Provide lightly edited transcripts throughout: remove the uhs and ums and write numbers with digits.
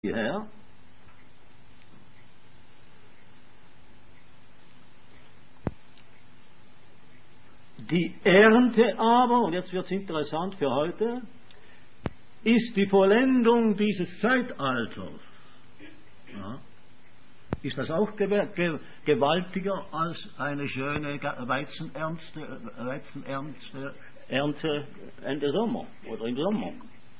Her. Die Ernte aber, und jetzt wird es interessant für heute, ist die Vollendung dieses Zeitalters. Ja. Ist das auch gewaltiger als eine schöne Weizenernte Ende Sommer oder im Sommer?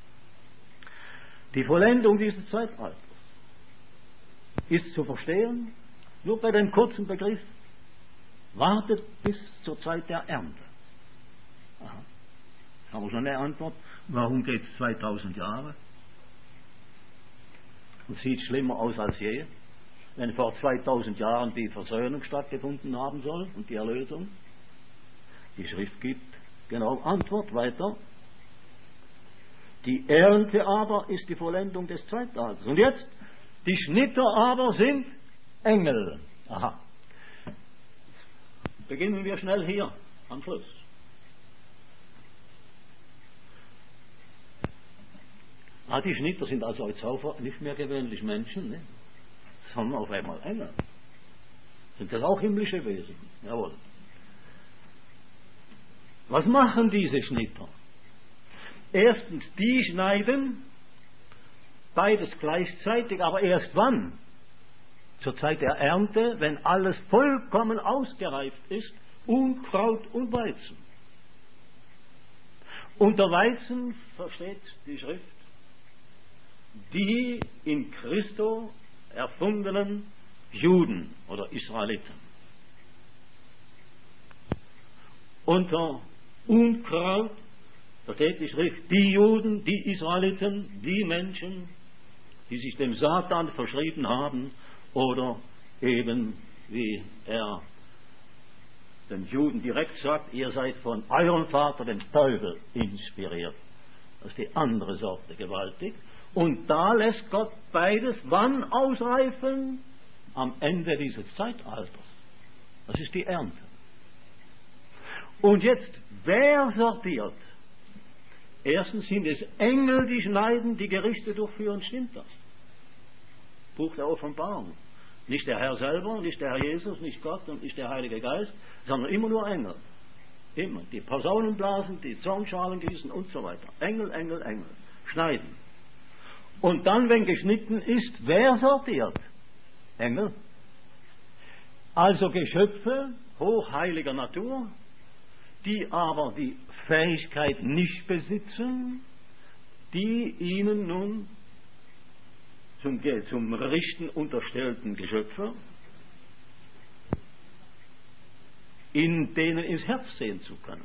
Die Vollendung dieses Zeitalters ist zu verstehen, nur bei dem kurzen Begriff, wartet bis zur Zeit der Ernte. Aha. Haben wir schon eine Antwort? Warum geht es 2000 Jahre? Und sieht schlimmer aus als je, wenn vor 2000 Jahren die Versöhnung stattgefunden haben soll und die Erlösung. Die Schrift gibt genau Antwort weiter. Die Ernte aber ist die Vollendung des Zeitalters. Und jetzt, die Schnitter aber sind Engel. Aha. Beginnen wir schnell hier am Schluss. Die Schnitter sind also jetzt auch nicht mehr gewöhnlich Menschen, ne? Sondern auf einmal Engel. Sind das auch himmlische Wesen? Jawohl. Was machen diese Schnitter? Erstens, die schneiden, beides gleichzeitig, aber erst wann? Zur Zeit der Ernte, wenn alles vollkommen ausgereift ist, Unkraut und Weizen. Unter Weizen versteht die Schrift die in Christo erfundenen Juden oder Israeliten. Unter Unkraut versteht die Schrift die Juden, die Israeliten, die Menschen, die sich dem Satan verschrieben haben oder eben, wie er den Juden direkt sagt, ihr seid von eurem Vater, dem Teufel, inspiriert. Das ist die andere Sorte, gewaltig. Und da lässt Gott beides wann ausreifen? Am Ende dieses Zeitalters. Das ist die Ernte. Und jetzt, wer sortiert? Erstens sind es Engel, die schneiden, die Gerichte durchführen, stimmt das? Buch der Offenbarung. Nicht der Herr selber, nicht der Herr Jesus, nicht Gott und nicht der Heilige Geist, sondern immer nur Engel. Immer. Die Posaunen blasen, die Zornschalen gießen und so weiter. Engel, Engel, Engel. Schneiden. Und dann, wenn geschnitten ist, wer sortiert? Engel. Also Geschöpfe hochheiliger Natur, die aber die Fähigkeit nicht besitzen, die ihnen nun zum Richten unterstellten Geschöpfe, in denen ins Herz sehen zu können.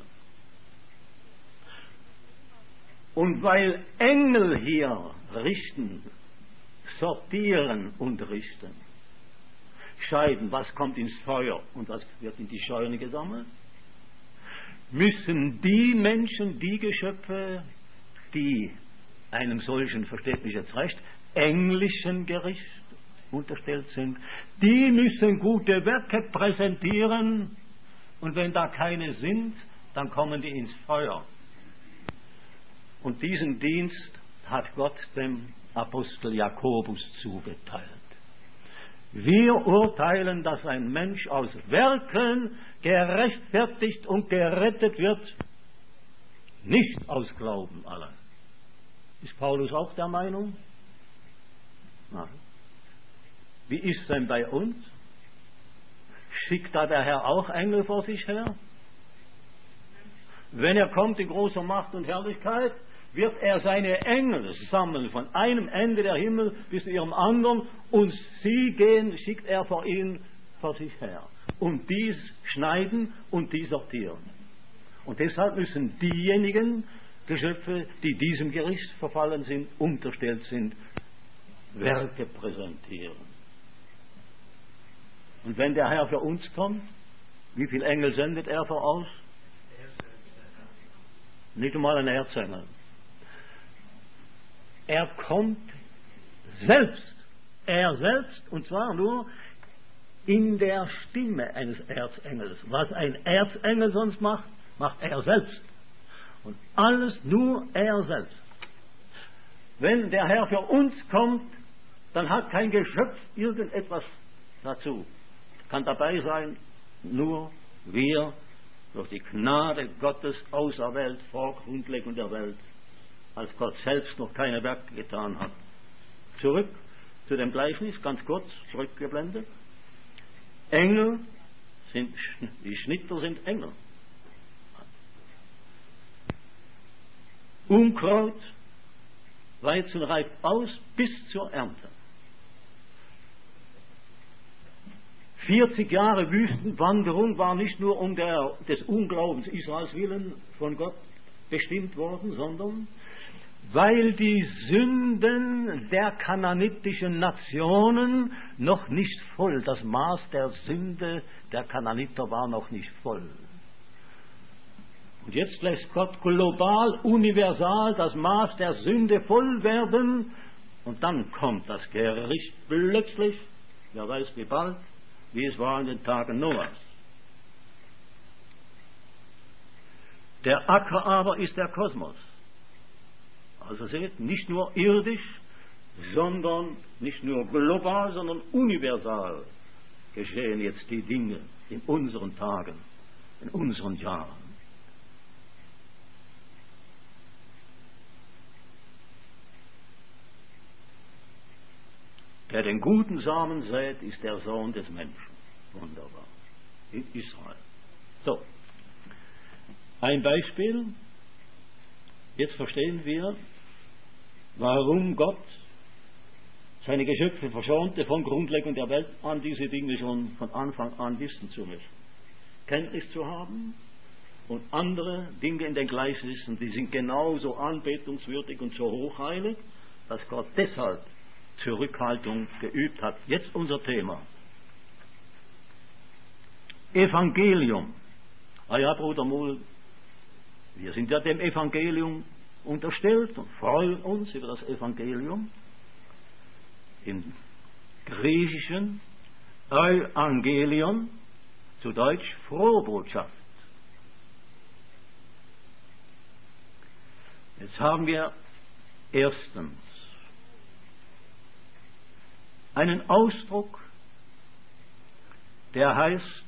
Und weil Engel hier richten, sortieren und richten, scheiden, was kommt ins Feuer und was wird in die Scheune gesammelt, müssen die Menschen, die Geschöpfe, die einem solchen, versteht mich jetzt recht, englischen Gericht unterstellt sind, die müssen gute Werke präsentieren und wenn da keine sind, dann kommen die ins Feuer. Und diesen Dienst hat Gott dem Apostel Jakobus zugeteilt. Wir urteilen, dass ein Mensch aus Werken gerechtfertigt und gerettet wird, nicht aus Glauben allein. Ist Paulus auch der Meinung? Nein. Wie ist denn bei uns? Schickt da der Herr auch Engel vor sich her? Wenn er kommt in großer Macht und Herrlichkeit, wird er seine Engel sammeln, von einem Ende der Himmel bis zu ihrem anderen, und sie gehen, schickt er vor ihnen vor sich her. Und dies schneiden und die sortieren. Und deshalb müssen diejenigen Geschöpfe, die diesem Gericht verfallen sind, unterstellt sind, Werke präsentieren. Und wenn der Herr für uns kommt, wie viele Engel sendet er voraus? Nicht einmal ein Erzengel. Er kommt selbst, und zwar nur in der Stimme eines Erzengels. Was ein Erzengel sonst macht, macht er selbst. Und alles nur er selbst. Wenn der Herr für uns kommt, dann hat kein Geschöpf irgendetwas dazu. Kann dabei sein, nur wir, durch die Gnade Gottes auserwählt vor Grundlegung der Welt, als Gott selbst noch keine Werke getan hat. Zurück zu dem Gleichnis, ganz kurz zurückgeblendet. Engel sind, die Schnitter sind Engel. Unkraut, Weizen reift aus bis zur Ernte. 40 Jahre Wüstenwanderung war nicht nur um des Unglaubens Israels willen von Gott bestimmt worden, sondern weil die Sünden der kanaanitischen Nationen noch nicht voll, das Maß der Sünde der Kanaaniter war noch nicht voll. Und jetzt lässt Gott global, universal das Maß der Sünde voll werden und dann kommt das Gericht plötzlich, wer weiß wie bald, wie es war in den Tagen Noahs. Der Acker aber ist der Kosmos. Also seht, nicht nur irdisch, sondern nicht nur global, sondern universal geschehen jetzt die Dinge in unseren Tagen, in unseren Jahren. Der den guten Samen sät, ist der Sohn des Menschen. Wunderbar. In Israel. So. Ein Beispiel. Jetzt verstehen wir, warum Gott seine Geschöpfe verschonte von Grundlegung der Welt an, diese Dinge schon von Anfang an wissen zu müssen. Kenntnis zu haben und andere Dinge in den Gleichnissen, die sind genauso anbetungswürdig und so hochheilig, dass Gott deshalb Zurückhaltung geübt hat. Jetzt unser Thema. Evangelium. Ah ja, Bruder Muhl, wir sind ja dem Evangelium unterstellt und freuen uns über das Evangelium. Im Griechischen Euangelion, zu Deutsch Frohbotschaft. Jetzt haben wir erstens einen Ausdruck, der heißt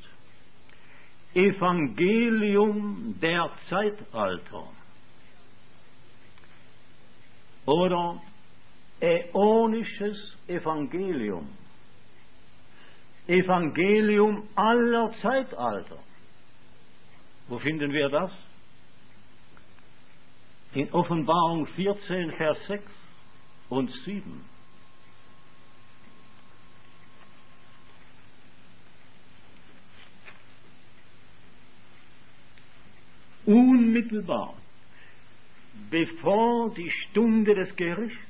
Evangelium der Zeitalter oder äonisches Evangelium, Evangelium aller Zeitalter. Wo finden wir das? In Offenbarung 14, Vers 6 und 7. Unmittelbar, bevor die Stunde des Gerichts,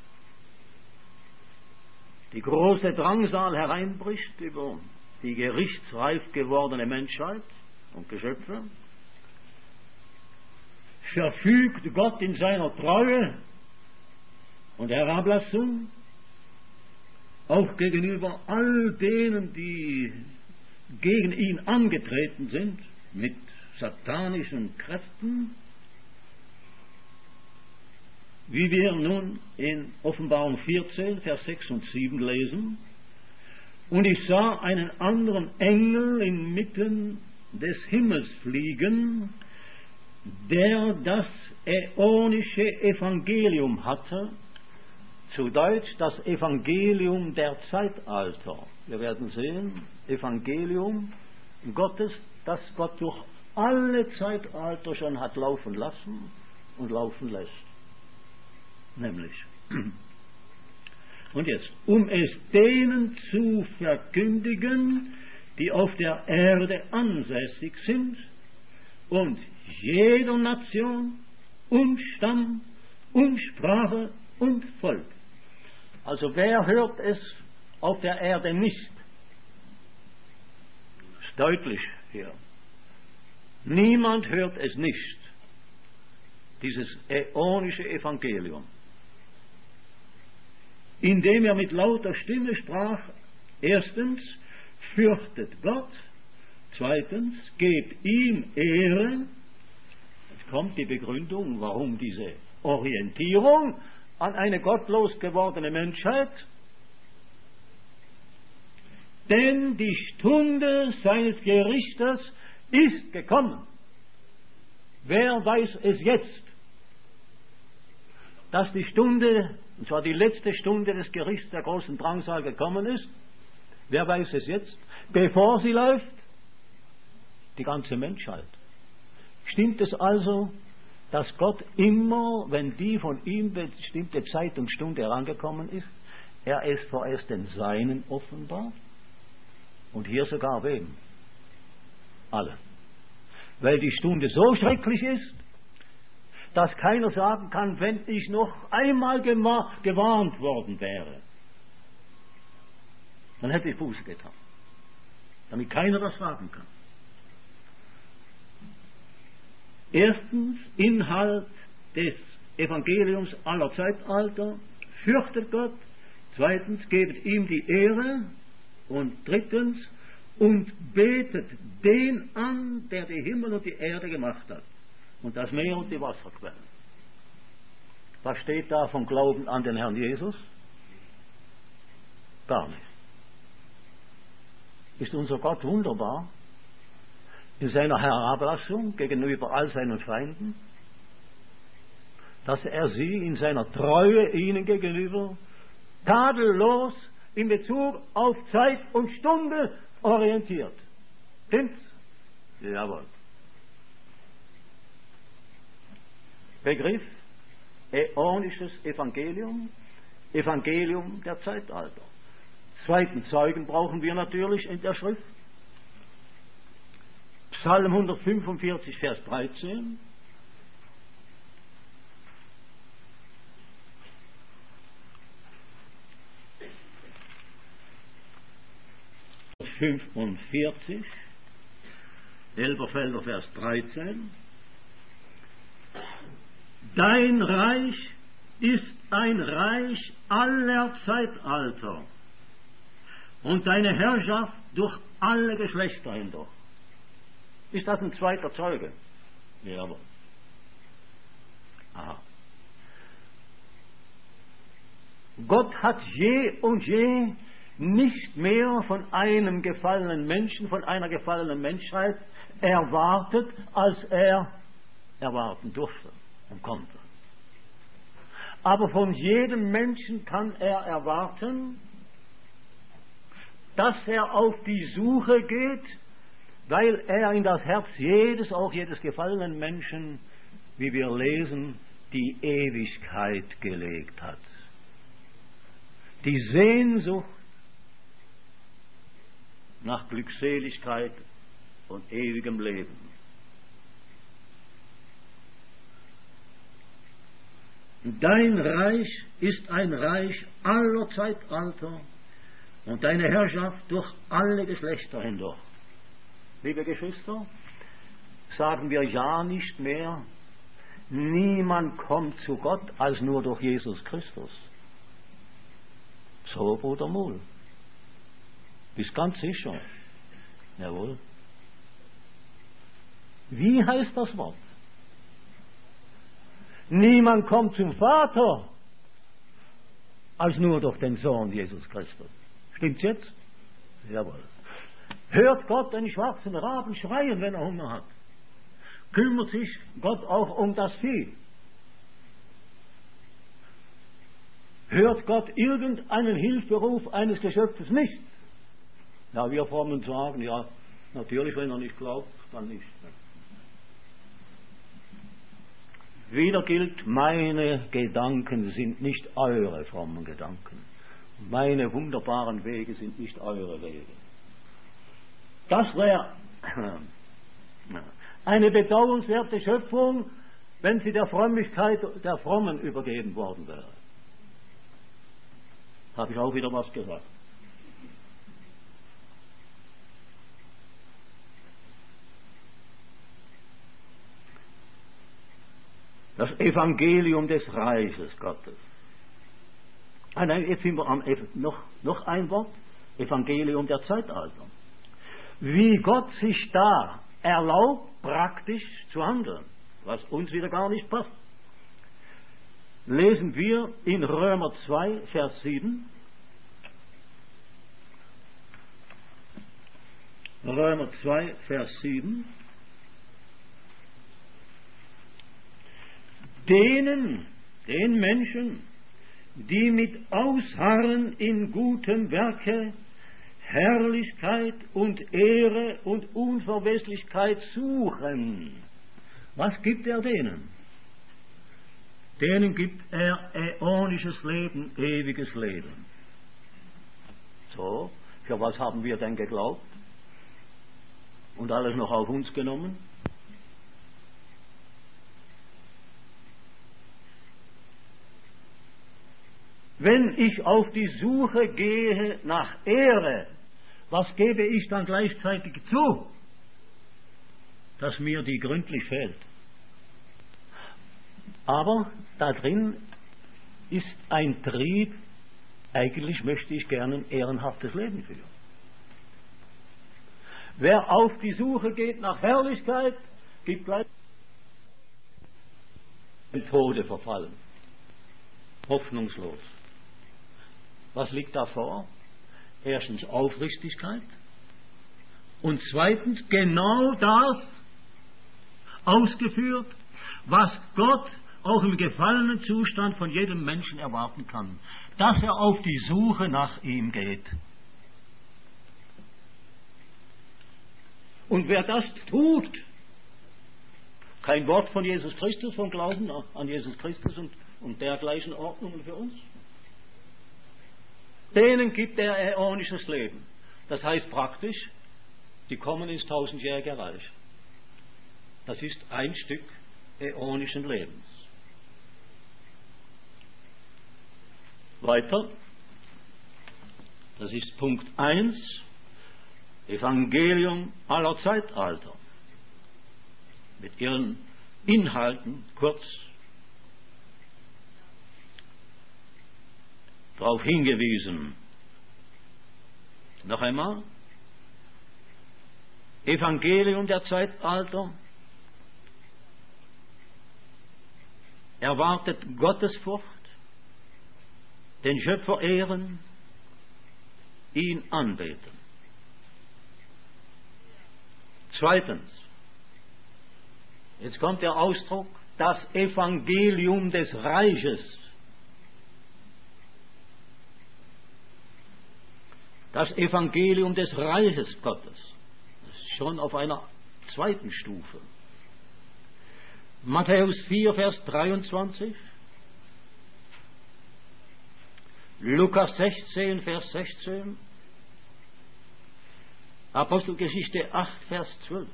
die große Drangsal hereinbricht über die gerichtsreif gewordene Menschheit und Geschöpfe, verfügt Gott in seiner Treue und Herablassung auch gegenüber all denen, die gegen ihn angetreten sind, mit satanischen Kräften, wie wir nun in Offenbarung 14, Vers 6 und 7 lesen. Und ich sah einen anderen Engel inmitten des Himmels fliegen, der das äonische Evangelium hatte, zu Deutsch das Evangelium der Zeitalter. Wir werden sehen, Evangelium Gottes, das Gott durch alle Zeitalter schon hat laufen lassen und laufen lässt. Nämlich. Und jetzt, um es denen zu verkündigen, die auf der Erde ansässig sind und jeder Nation und Stamm und Sprache und Volk. Also wer hört es auf der Erde nicht? Das ist deutlich hier. Niemand hört es nicht, dieses äonische Evangelium. Indem er mit lauter Stimme sprach, erstens, fürchtet Gott, zweitens, gebt ihm Ehre. Jetzt kommt die Begründung, warum diese Orientierung an eine gottlos gewordene Menschheit, denn die Stunde seines Gerichtes ist gekommen. Wer weiß es jetzt, dass die Stunde, und zwar die letzte Stunde des Gerichts der großen Drangsal gekommen ist? Wer weiß es jetzt? Bevor sie läuft? Die ganze Menschheit. Stimmt es also, dass Gott immer, wenn die von ihm bestimmte Zeit und Stunde herangekommen ist, er es vorerst den Seinen offenbart? Und hier sogar wem? Alle. Weil die Stunde so schrecklich ist, dass keiner sagen kann, wenn ich noch einmal gewarnt worden wäre, dann hätte ich Buße getan. Damit keiner das sagen kann. Erstens, Inhalt des Evangeliums aller Zeitalter: fürchtet Gott. Zweitens, gebet ihm die Ehre. Und drittens, und betet den an, der die Himmel und die Erde gemacht hat und das Meer und die Wasserquellen. Was steht da vom Glauben an den Herrn Jesus? Gar nicht. Ist unser Gott wunderbar in seiner Herablassung gegenüber all seinen Feinden, dass er sie in seiner Treue ihnen gegenüber tadellos in Bezug auf Zeit und Stunde orientiert. Stimmt's? Jawohl. Begriff: äonisches Evangelium, Evangelium der Zeitalter. Zweiten Zeugen brauchen wir natürlich in der Schrift. Psalm 145, Vers 13. Elberfelder Vers 13. Dein Reich ist ein Reich aller Zeitalter und deine Herrschaft durch alle Geschlechter hindurch. Ist das ein zweiter Zeuge? Jawohl. Aha. Gott hat je und je nicht mehr von einem gefallenen Menschen, von einer gefallenen Menschheit erwartet, als er erwarten durfte und konnte. Aber von jedem Menschen kann er erwarten, dass er auf die Suche geht, weil er in das Herz auch jedes gefallenen Menschen, wie wir lesen, die Ewigkeit gelegt hat. Die Sehnsucht nach Glückseligkeit und ewigem Leben. Dein Reich ist ein Reich aller Zeitalter und deine Herrschaft durch alle Geschlechter hindurch. Liebe Geschwister, sagen wir ja nicht mehr, niemand kommt zu Gott als nur durch Jesus Christus. So, Bruder Muhl. Bist ganz sicher? Jawohl. Wie heißt das Wort? Niemand kommt zum Vater als nur durch den Sohn Jesus Christus. Stimmt's jetzt? Jawohl. Hört Gott den schwarzen Raben schreien, wenn er Hunger hat? Kümmert sich Gott auch um das Vieh? Hört Gott irgendeinen Hilferuf eines Geschöpfes nicht? Ja, wir Frommen sagen, ja, natürlich, wenn er nicht glaubt, dann nicht. Wieder gilt, meine Gedanken sind nicht eure frommen Gedanken. Meine wunderbaren Wege sind nicht eure Wege. Das wäre eine bedauernswerte Schöpfung, wenn sie der Frömmigkeit der Frommen übergeben worden wäre. Habe ich auch wieder was gesagt. Das Evangelium des Reiches Gottes. Nein, jetzt sind wir noch ein Wort. Evangelium der Zeitalter. Wie Gott sich da erlaubt, praktisch zu handeln, was uns wieder gar nicht passt. Lesen wir in Römer 2, Vers 7. Römer 2, Vers 7. Den Menschen, die mit Ausharren in gutem Werke Herrlichkeit und Ehre und Unverweslichkeit suchen. Was gibt er denen? Denen gibt er äonisches Leben, ewiges Leben. So, für was haben wir denn geglaubt? Und alles noch auf uns genommen? Wenn ich auf die Suche gehe nach Ehre, was gebe ich dann gleichzeitig zu? Dass mir die gründlich fehlt. Aber da drin ist ein Trieb, eigentlich möchte ich gerne ein ehrenhaftes Leben führen. Wer auf die Suche geht nach Herrlichkeit, gibt gleich im Tode verfallen. Hoffnungslos. Was liegt da vor? Erstens Aufrichtigkeit und zweitens genau das ausgeführt, was Gott auch im gefallenen Zustand von jedem Menschen erwarten kann, dass er auf die Suche nach ihm geht. Und wer das tut, kein Wort von Jesus Christus, vom Glauben an Jesus Christus und dergleichen Ordnungen für uns, denen gibt er äonisches Leben. Das heißt praktisch, die kommen ins tausendjährige Reich. Das ist ein Stück äonischen Lebens. Weiter, das ist Punkt 1, Evangelium aller Zeitalter. Mit ihren Inhalten kurz darauf hingewiesen. Noch einmal, Evangelium der Zeitalter erwartet Gottesfurcht, den Schöpfer ehren, ihn anbeten. Zweitens, jetzt kommt der Ausdruck, das Evangelium des Reiches. Das Evangelium des Reiches Gottes. Das ist schon auf einer zweiten Stufe. Matthäus 4, Vers 23. Lukas 16, Vers 16. Apostelgeschichte 8, Vers 12.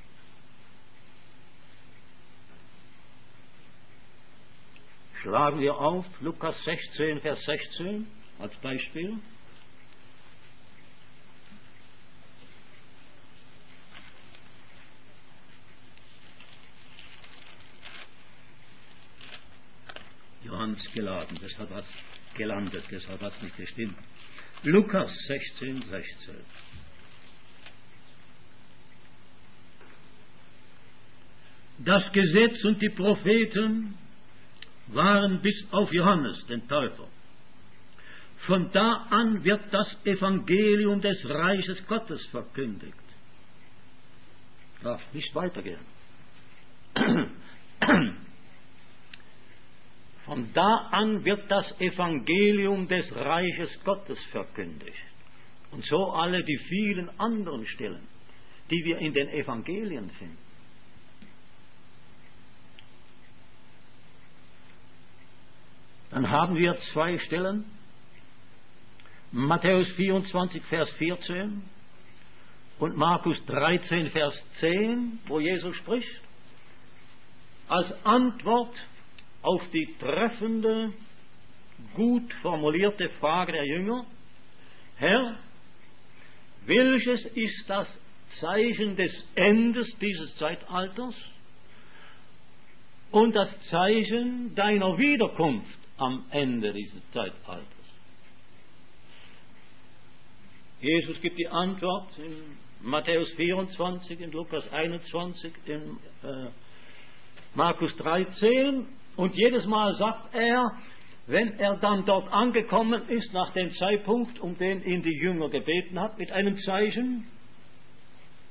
Schlagen wir auf Lukas 16, Vers 16 als Beispiel. Johannes geladen, deshalb hat es gelandet, deshalb hat es nicht gestimmt. Lukas 16, 16. Das Gesetz und die Propheten waren bis auf Johannes, den Täufer. Von da an wird das Evangelium des Reiches Gottes verkündigt. Darf nicht weitergehen. Von da an wird das Evangelium des Reiches Gottes verkündigt. Und so alle die vielen anderen Stellen, die wir in den Evangelien finden. Dann haben wir zwei Stellen. Matthäus 24, Vers 14 und Markus 13, Vers 10, wo Jesus spricht, als Antwort auf die treffende, gut formulierte Frage der Jünger: Herr, welches ist das Zeichen des Endes dieses Zeitalters und das Zeichen deiner Wiederkunft am Ende dieses Zeitalters? Jesus gibt die Antwort in Matthäus 24, in Lukas 21, in Markus 13. Und jedes Mal sagt er, wenn er dann dort angekommen ist, nach dem Zeitpunkt, um den ihn die Jünger gebeten hat, mit einem Zeichen,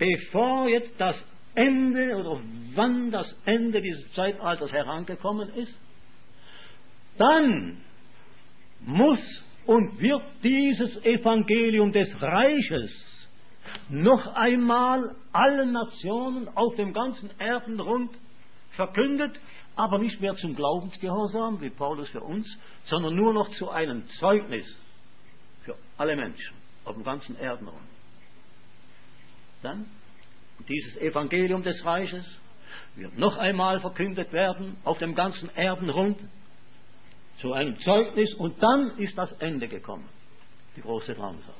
bevor jetzt das Ende oder wann das Ende dieses Zeitalters herangekommen ist, dann muss und wird dieses Evangelium des Reiches noch einmal allen Nationen auf dem ganzen Erdenrund verkündet, aber nicht mehr zum Glaubensgehorsam, wie Paulus für uns, sondern nur noch zu einem Zeugnis für alle Menschen auf dem ganzen Erdenrund. Dann, dieses Evangelium des Reiches wird noch einmal verkündet werden auf dem ganzen Erdenrund zu einem Zeugnis, und dann ist das Ende gekommen, die große Drangsal.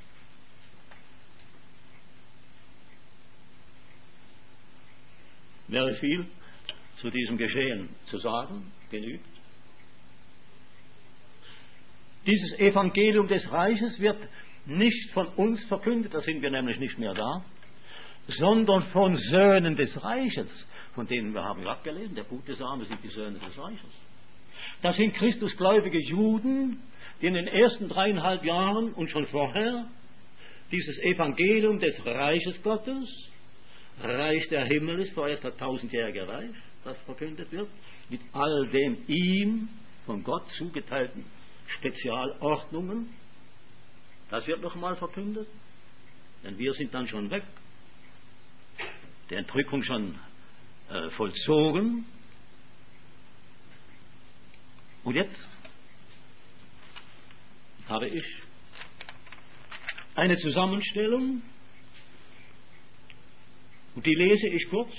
Wäre viel zu diesem Geschehen zu sagen, genügt. Dieses Evangelium des Reiches wird nicht von uns verkündet, da sind wir nämlich nicht mehr da, sondern von Söhnen des Reiches, von denen wir haben abgelesen, der gute Same sind die Söhne des Reiches. Das sind christusgläubige Juden, die in den ersten 3,5 Jahren und schon vorher dieses Evangelium des Reiches Gottes, Reich der Himmel ist vorerst das 1000-jährige Reich, das verkündet wird, mit all den ihm von Gott zugeteilten Spezialordnungen, das wird noch einmal verkündet, denn wir sind dann schon weg, die Entrückung schon vollzogen. Und jetzt habe ich eine Zusammenstellung, und die lese ich kurz,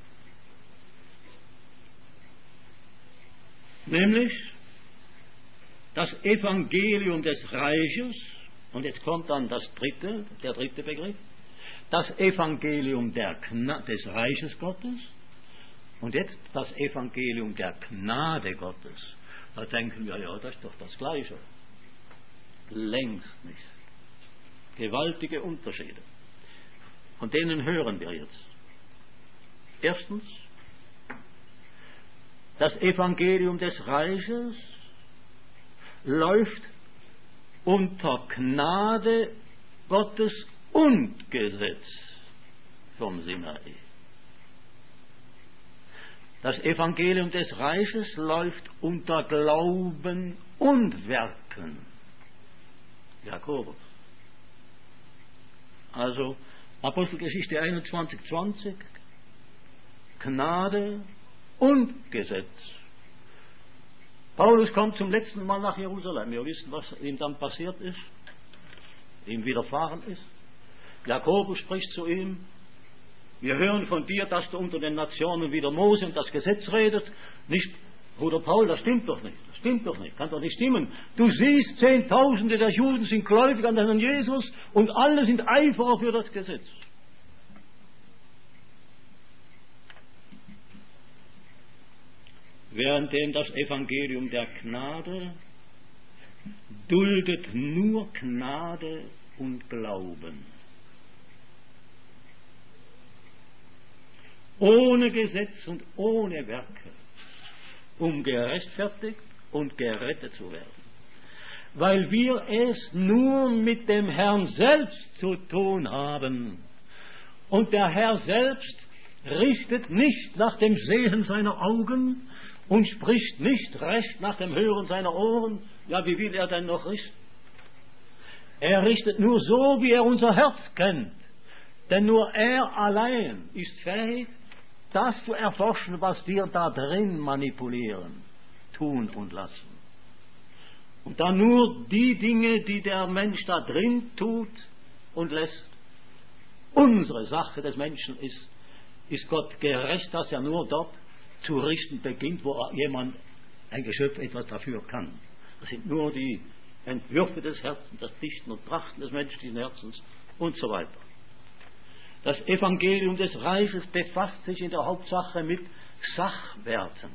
nämlich das Evangelium des Reiches, und jetzt kommt dann der dritte Begriff, das Evangelium des Reiches Gottes, und jetzt das Evangelium der Gnade Gottes. Da denken wir, ja, das ist doch das Gleiche. Längst nicht. Gewaltige Unterschiede. Von denen hören wir jetzt. Erstens, das Evangelium des Reiches läuft unter Gnade Gottes und Gesetz vom Sinai. Das Evangelium des Reiches läuft unter Glauben und Werken. Jakobus. Also Apostelgeschichte 21,20, Gnade und Gesetz. Paulus kommt zum letzten Mal nach Jerusalem. Wir wissen, was ihm dann passiert ist, ihm widerfahren ist. Jakobus spricht zu ihm: Wir hören von dir, dass du unter den Nationen wieder Mose und das Gesetz redet. Nicht, Bruder Paul, das stimmt doch nicht. Das stimmt doch nicht. Kann doch nicht stimmen. Du siehst, Zehntausende der Juden sind gläubig an den Herrn Jesus und alle sind Eiferer für das Gesetz. Währenddem das Evangelium der Gnade duldet nur Gnade und Glauben. Ohne Gesetz und ohne Werke, um gerechtfertigt und gerettet zu werden. Weil wir es nur mit dem Herrn selbst zu tun haben. Und der Herr selbst richtet nicht nach dem Sehen seiner Augen und spricht nicht recht nach dem Hören seiner Ohren. Ja, wie will er denn noch richten? Er richtet nur so, wie er unser Herz kennt. Denn nur er allein ist fähig, das zu erforschen, was wir da drin manipulieren, tun und lassen. Und dann nur die Dinge, die der Mensch da drin tut und lässt. Unsere Sache des Menschen ist Gott gerecht, dass er nur dort zu richten beginnt, wo jemand, ein Geschöpf, etwas dafür kann. Das sind nur die Entwürfe des Herzens, das Dichten und Trachten des menschlichen Herzens und so weiter. Das Evangelium des Reiches befasst sich in der Hauptsache mit Sachwerten.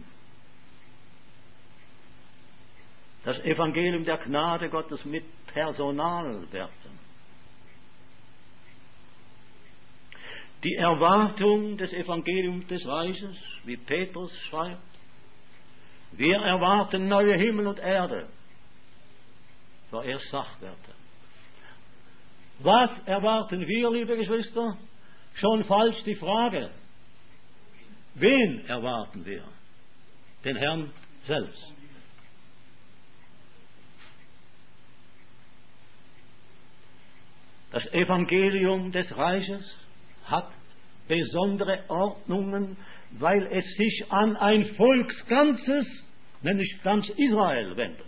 Das Evangelium der Gnade Gottes mit Personalwerten. Die Erwartung des Evangeliums des Reiches, wie Petrus schreibt: Wir erwarten neue Himmel und Erde. Vorerst Sachwerte. Was erwarten wir, liebe Geschwister? Schon falsch die Frage, wen erwarten wir? Den Herrn selbst. Das Evangelium des Reiches hat besondere Ordnungen, weil es sich an ein Volksganzes, nämlich ganz Israel, wendet.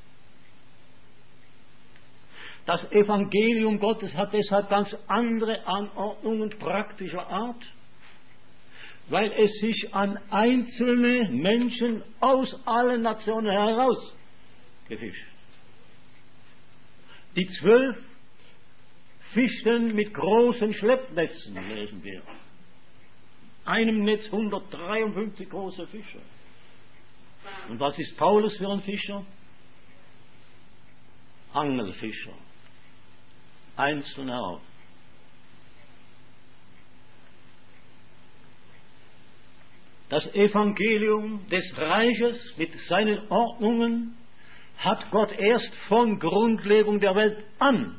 Das Evangelium Gottes hat deshalb ganz andere Anordnungen praktischer Art, weil es sich an einzelne Menschen aus allen Nationen herausgefischt. Die 12 fischten mit großen Schleppnetzen, lesen wir. Einem Netz 153 große Fische. Und was ist Paulus für ein Fischer? Angelfischer. Einzeln heraus. Das Evangelium des Reiches mit seinen Ordnungen hat Gott erst von Grundlegung der Welt an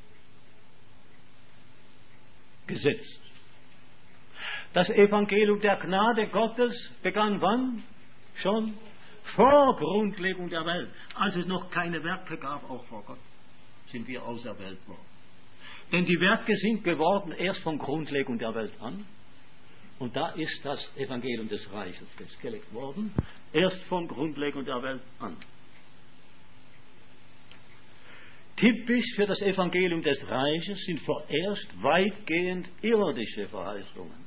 gesetzt. Das Evangelium der Gnade Gottes begann wann? Schon vor Grundlegung der Welt. Als es noch keine Werke gab, auch vor Gott, sind wir auserwählt worden. Denn die Werke sind geworden erst von Grundlegung der Welt an. Und da ist das Evangelium des Reiches festgelegt worden, erst von Grundlegung der Welt an. Typisch für das Evangelium des Reiches sind vorerst weitgehend irdische Verheißungen.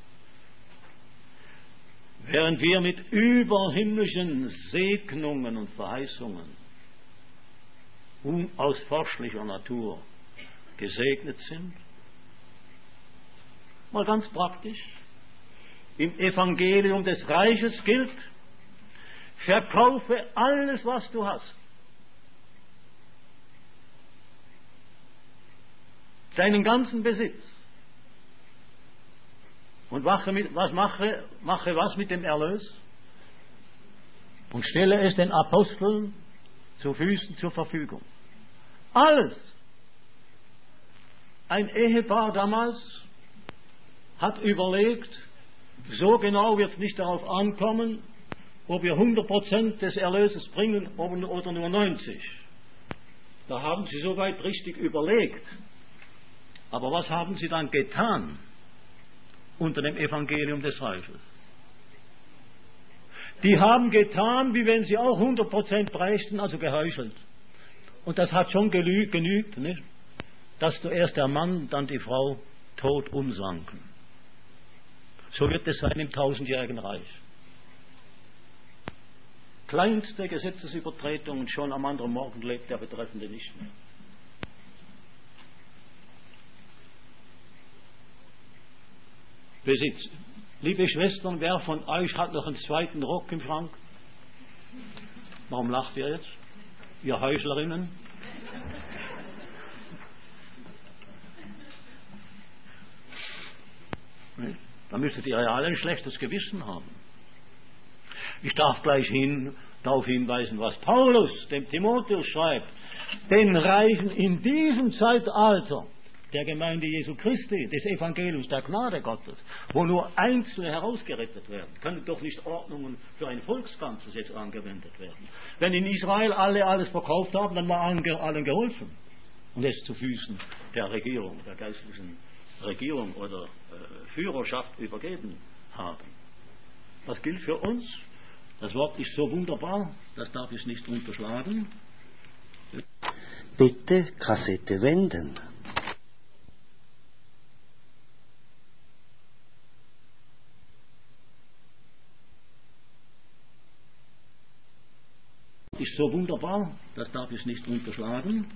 Während wir mit überhimmlischen Segnungen und Verheißungen unausforschlicher Natur gesegnet sind, mal ganz praktisch, im Evangelium des Reiches gilt, verkaufe alles, was du hast. Deinen ganzen Besitz. Und mache was mit dem Erlös? Und stelle es den Aposteln zu Füßen zur Verfügung. Alles. Ein Ehepaar damals hat überlegt, so genau wird es nicht darauf ankommen, ob wir 100% des Erlöses bringen oder nur 90%. Da haben sie soweit richtig überlegt. Aber was haben sie dann getan unter dem Evangelium des Reiches? Die haben getan, wie wenn sie auch 100% brächten, also geheuchelt. Und das hat schon genügt, nicht? Dass zuerst der Mann, dann die Frau tot umsanken. So wird es sein im 1000-jährigen Reich. Kleinste Gesetzesübertretung und schon am anderen Morgen lebt der Betreffende nicht mehr. Besitz. Liebe Schwestern, wer von euch hat noch einen zweiten Rock im Schrank? Warum lacht ihr jetzt? Ihr Heuchlerinnen? Da müsstet ihr ja alle ein schlechtes Gewissen haben. Ich darf gleich darauf hinweisen, was Paulus dem Timotheus schreibt. Den Reichen in diesem Zeitalter der Gemeinde Jesu Christi, des Evangeliums der Gnade Gottes, wo nur Einzelne herausgerettet werden, können doch nicht Ordnungen für ein Volksganzes jetzt angewendet werden. Wenn in Israel alle alles verkauft haben, dann war allen geholfen. Und es zu Füßen der Regierung, der geistlichen Regierung oder Führerschaft übergeben haben. Was gilt für uns? Das Wort ist so wunderbar, das darf ich nicht unterschlagen. Bitte Kassette wenden. Ist so wunderbar, das darf ich nicht unterschlagen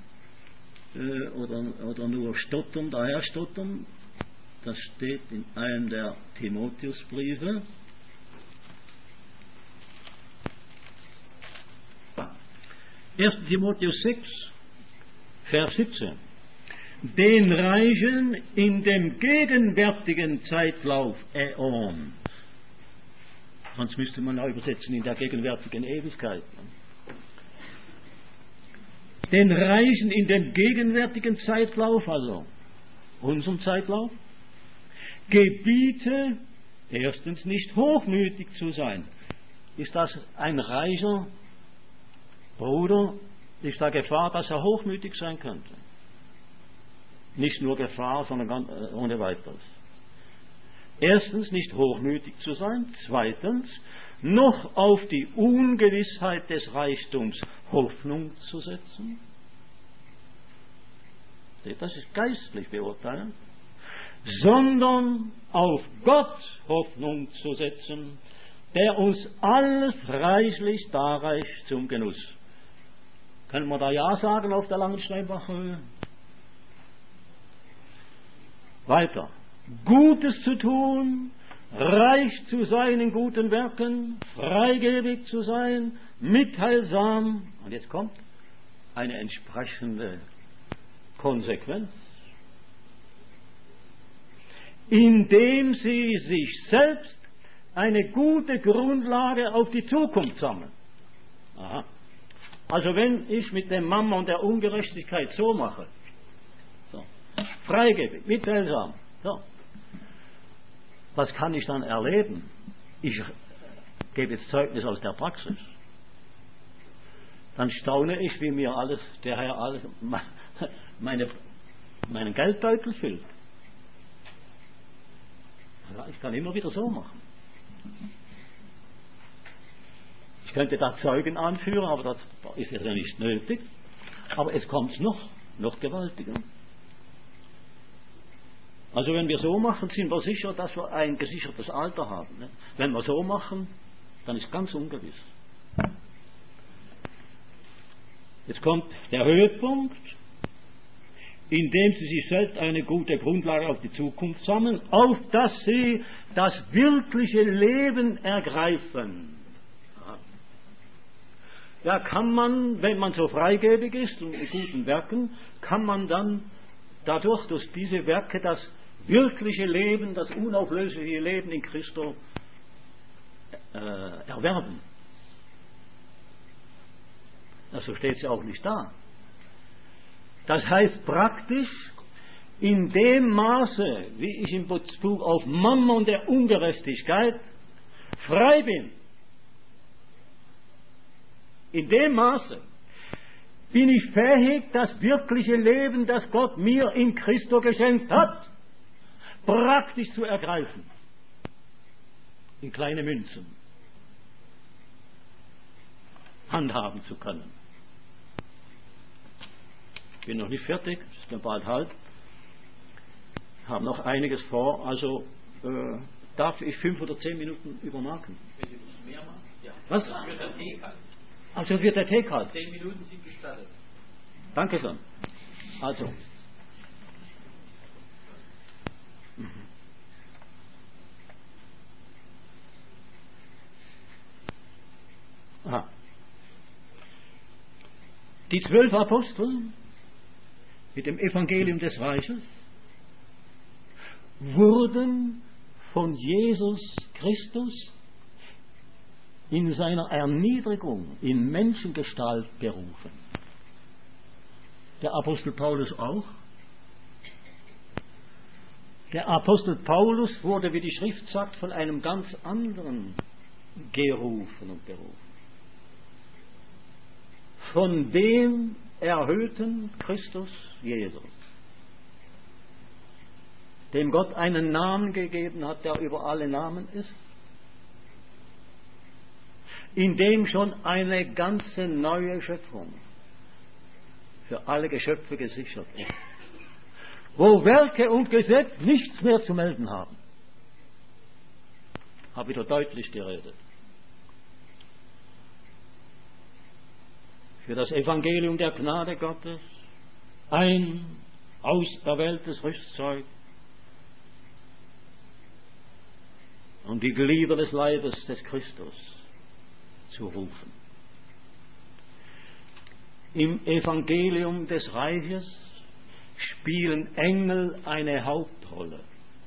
oder nur stottern, daher stottern. Das steht in einem der Timotheusbriefe. 1. Timotheus 6, Vers 17. Den Reichen in dem gegenwärtigen Zeitlauf Äon. Sonst müsste man auch übersetzen in der gegenwärtigen Ewigkeit. Den Reichen in dem gegenwärtigen Zeitlauf, also unserem Zeitlauf, gebiete erstens nicht hochmütig zu sein. Ist das ein reicher Bruder? Ist da Gefahr, dass er hochmütig sein könnte? Nicht nur Gefahr, sondern ganz ohne weiteres. Erstens nicht hochmütig zu sein. Zweitens noch auf die Ungewissheit des Reichtums Hoffnung zu setzen. Das ist geistlich beurteilen. Sondern auf Gott Hoffnung zu setzen, der uns alles reichlich darreicht zum Genuss. Können wir da Ja sagen auf der Langensteinbachhöhe? Weiter. Gutes zu tun, reich zu sein in guten Werken, freigebig zu sein, mitteilsam. Und jetzt kommt eine entsprechende Konsequenz. Indem sie sich selbst eine gute Grundlage auf die Zukunft sammeln. Aha. Also wenn ich mit dem Mammon der Ungerechtigkeit so mache, so, freigebig, mitteilsam, so, was kann ich dann erleben? Ich gebe jetzt Zeugnis aus der Praxis. Dann staune ich, wie mir alles, der Herr alles, meinen Geldbeutel füllt. Ich kann immer wieder so machen. Ich könnte da Zeugen anführen, aber das ist ja nicht nötig. Aber es kommt noch gewaltiger. Also wenn wir so machen, sind wir sicher, dass wir ein gesichertes Alter haben. Ne? Wenn wir so machen, dann ist ganz ungewiss. Jetzt kommt der Höhepunkt, indem sie sich selbst eine gute Grundlage auf die Zukunft sammeln, auf dass sie das wirkliche Leben ergreifen. Ja, kann man, wenn man so freigebig ist und mit guten Werken, kann man dann dadurch, durch diese Werke, das wirkliche Leben, das unauflösliche Leben in Christus erwerben. So steht es ja auch nicht da. Das heißt praktisch, in dem Maße, wie ich in Bezug auf Mammon der Ungerechtigkeit frei bin, in dem Maße bin ich fähig, das wirkliche Leben, das Gott mir in Christo geschenkt hat, praktisch zu ergreifen. In kleine Münzen handhaben zu können. Ich bin noch nicht fertig, es ist mir bald halb. Ich habe noch einiges vor, also darf ich 5 oder 10 Minuten übermarken? Wenn du mehr machst, ja. Was? Dann wird der Tee kalt. Also wird der Tee kalt. 10 Minuten sind gestattet. Danke schön. Also. Aha. Die 12 Apostel mit dem Evangelium des Reiches wurden von Jesus Christus in seiner Erniedrigung in Menschengestalt berufen. Der Apostel Paulus auch. Der Apostel Paulus wurde, wie die Schrift sagt, von einem ganz anderen gerufen und berufen. Von dem erhöhten Christus Jesus, dem Gott einen Namen gegeben hat, der über alle Namen ist, in dem schon eine ganze neue Schöpfung für alle Geschöpfe gesichert ist, wo Werke und Gesetz nichts mehr zu melden haben. Habe wieder deutlich geredet. Für das Evangelium der Gnade Gottes ein auserwähltes Rüstzeug und die Glieder des Leibes des Christus zu rufen. Im Evangelium des Reiches spielen Engel eine Hauptrolle.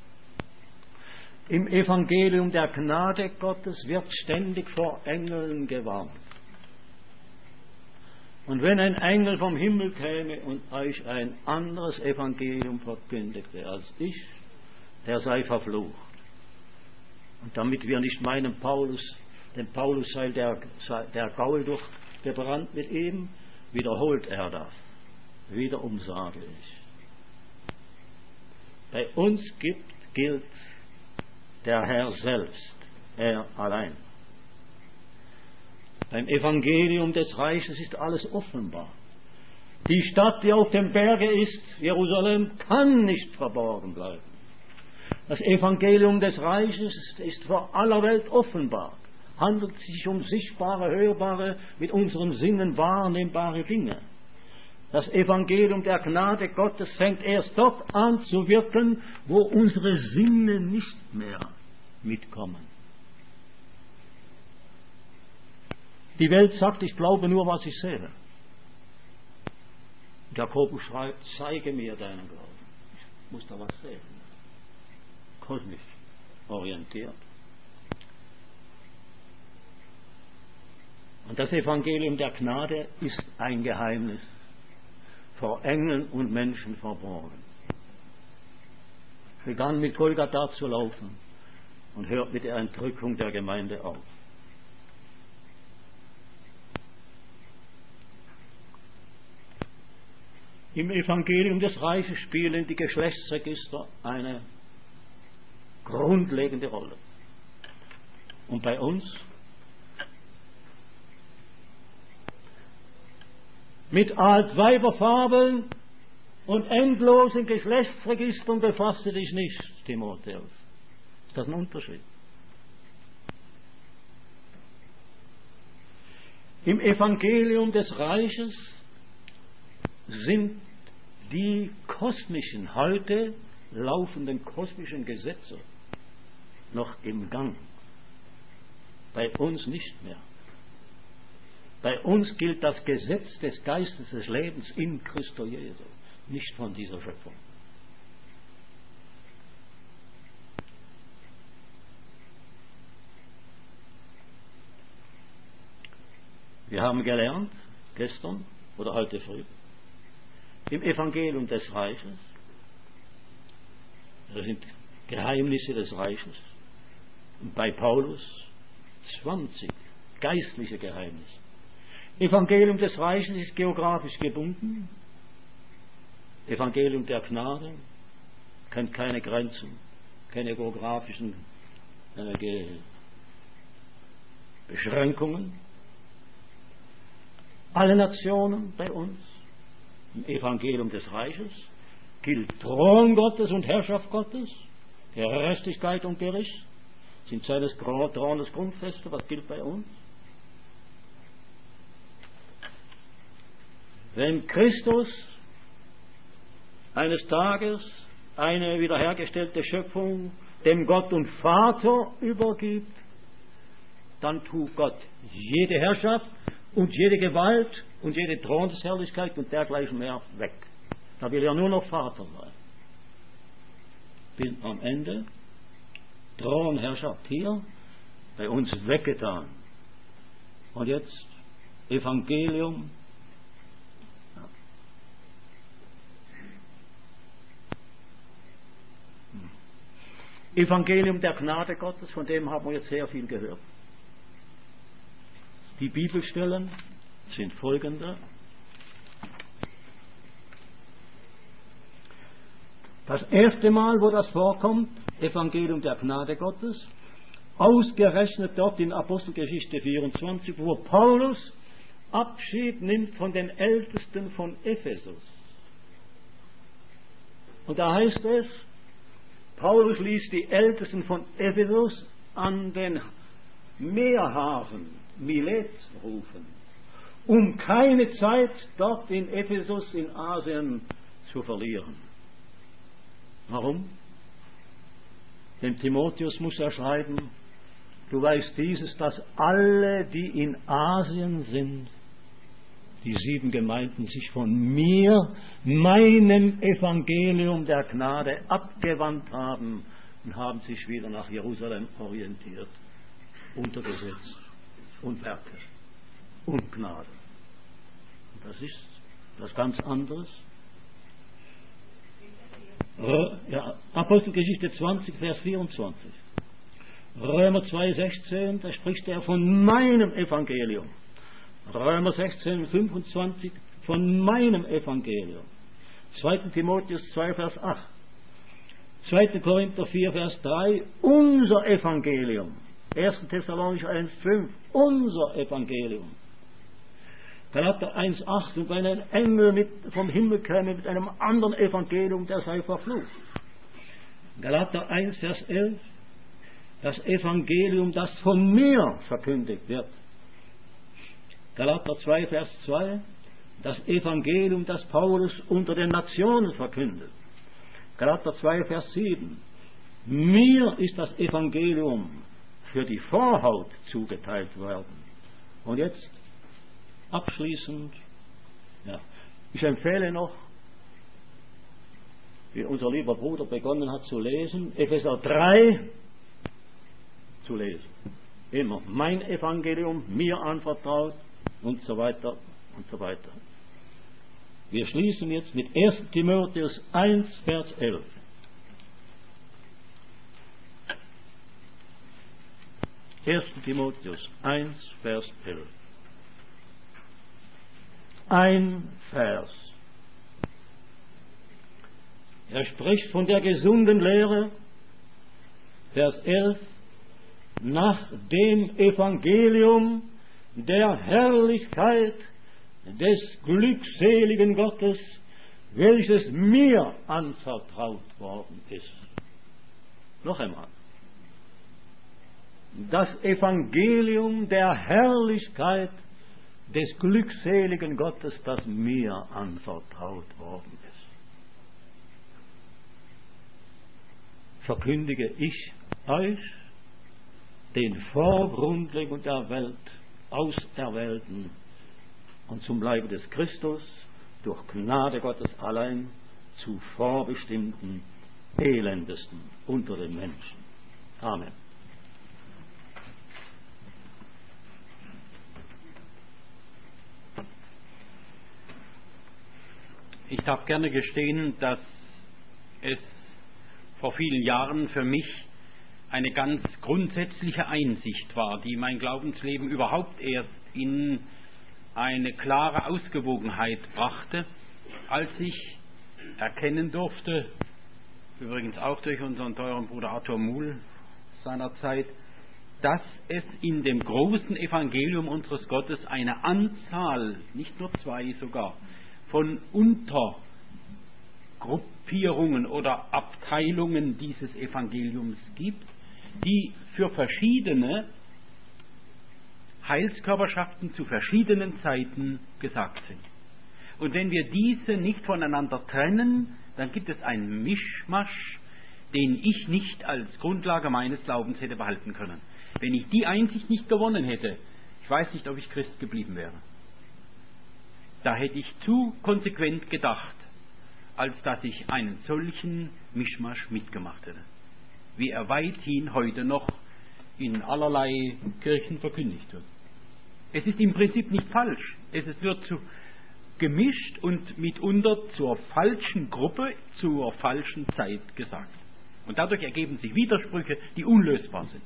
Im Evangelium der Gnade Gottes wird ständig vor Engeln gewarnt. Und wenn ein Engel vom Himmel käme und euch ein anderes Evangelium verkündigte als ich, der sei verflucht. Und damit wir nicht meinen, dem Paulus sei der Gaul durchgebrannt mit ihm, wiederholt er das. Wiederum sage ich. Bei uns gilt der Herr selbst, er allein. Beim Evangelium des Reiches ist alles offenbar. Die Stadt, die auf dem Berge ist, Jerusalem, kann nicht verborgen bleiben. Das Evangelium des Reiches ist vor aller Welt offenbar. Handelt sich um sichtbare, hörbare, mit unseren Sinnen wahrnehmbare Dinge. Das Evangelium der Gnade Gottes fängt erst dort an zu wirken, wo unsere Sinne nicht mehr mitkommen. Die Welt sagt, ich glaube nur, was ich sehe. Jakobus schreibt, zeige mir deinen Glauben. Ich muss da was sehen. Kosmisch orientiert. Und das Evangelium der Gnade ist ein Geheimnis, vor Engeln und Menschen verborgen. Begann mit Golgatha zu laufen und hört mit der Entrückung der Gemeinde auf. Im Evangelium des Reiches spielen die Geschlechtsregister eine grundlegende Rolle. Und bei uns? Mit Altweiberfabeln und endlosen Geschlechtsregistern befasse dich nicht, Timotheus. Ist das ein Unterschied? Im Evangelium des Reiches sind die kosmischen, heute laufenden kosmischen Gesetze noch im Gang. Bei uns nicht mehr. Bei uns gilt das Gesetz des Geistes des Lebens in Christo Jesu, nicht von dieser Schöpfung. Wir haben gelernt, gestern oder heute früh, im Evangelium des Reiches, das sind Geheimnisse des Reiches, und bei Paulus 20 geistliche Geheimnisse. Evangelium des Reiches ist geografisch gebunden. Evangelium der Gnade kennt keine Grenzen, keine geografischen Beschränkungen. Alle Nationen bei uns im Evangelium des Reiches gilt Thron Gottes und Herrschaft Gottes, Gerechtigkeit und Gericht sind seines Thrones Grundfeste. Was gilt bei uns? Wenn Christus eines Tages eine wiederhergestellte Schöpfung dem Gott und Vater übergibt, dann tut Gott jede Herrschaft und jede Gewalt und jede Thronesherrlichkeit und dergleichen mehr weg. Da will er nur noch Vater sein. Bin am Ende Thronherrschaft hier bei uns weggetan. Und jetzt Evangelium. Evangelium der Gnade Gottes, von dem haben wir jetzt sehr viel gehört. Die Bibelstellen sind folgende. Das erste Mal, wo das vorkommt, Evangelium der Gnade Gottes, ausgerechnet dort in Apostelgeschichte 24, wo Paulus Abschied nimmt von den Ältesten von Ephesus. Und da heißt es, Paulus ließ die Ältesten von Ephesus an den Meerhafen Milet rufen, um keine Zeit dort in Ephesus in Asien zu verlieren. Warum? Denn Timotheus muss er schreiben, du weißt dieses, dass alle, die in Asien sind, die 7 Gemeinden sich von mir, meinem Evangelium der Gnade abgewandt haben und haben sich wieder nach Jerusalem orientiert, unter Gesetz und Werke und Gnade. Und das ist was ganz anderes. Apostelgeschichte 20, Vers 24. Römer 2, 16, da spricht er von meinem Evangelium. Römer 16, 25, von meinem Evangelium. 2. Timotheus 2, Vers 8. 2. Korinther 4, Vers 3, unser Evangelium. 1. Thessalonicher 1, 5, unser Evangelium. Galater 1, 8, und wenn ein Engel vom Himmel käme mit einem anderen Evangelium, der sei verflucht. Galater 1, Vers 11, das Evangelium, das von mir verkündigt wird. Galater 2, Vers 2, das Evangelium, das Paulus unter den Nationen verkündet. Galater 2, Vers 7, mir ist das Evangelium für die Vorhaut zugeteilt worden. Und jetzt abschließend, ich empfehle noch, wie unser lieber Bruder begonnen hat zu lesen, Epheser 3 zu lesen. Immer mein Evangelium, mir anvertraut und so weiter und so weiter. Wir schließen jetzt mit 1. Timotheus 1, Vers 11. Timotheus 1, Vers 11. Ein Vers. Er spricht von der gesunden Lehre, Vers 11, nach dem Evangelium der Herrlichkeit des glückseligen Gottes, welches mir anvertraut worden ist. Noch einmal. Das Evangelium der Herrlichkeit des glückseligen Gottes, das mir anvertraut worden ist. Verkündige ich euch, den vor Grundlegung der Welt Auserwählten und zum Leibe des Christus durch Gnade Gottes allein zu vorbestimmten Elendesten unter den Menschen. Amen. Ich darf gerne gestehen, dass es vor vielen Jahren für mich eine ganz grundsätzliche Einsicht war, die mein Glaubensleben überhaupt erst in eine klare Ausgewogenheit brachte, als ich erkennen durfte, übrigens auch durch unseren teuren Bruder Arthur Muhl seinerzeit, dass es in dem großen Evangelium unseres Gottes eine Anzahl, nicht nur 2 sogar, von Untergruppierungen oder Abteilungen dieses Evangeliums gibt, die für verschiedene Heilskörperschaften zu verschiedenen Zeiten gesagt sind. Und wenn wir diese nicht voneinander trennen, dann gibt es einen Mischmasch, den ich nicht als Grundlage meines Glaubens hätte behalten können. Wenn ich die Einsicht nicht gewonnen hätte, ich weiß nicht, ob ich Christ geblieben wäre. Da hätte ich zu konsequent gedacht, als dass ich einen solchen Mischmasch mitgemacht hätte, wie er weithin heute noch in allerlei Kirchen verkündigt wird. Es ist im Prinzip nicht falsch, es wird zu gemischt und mitunter zur falschen Gruppe, zur falschen Zeit gesagt. Und dadurch ergeben sich Widersprüche, die unlösbar sind.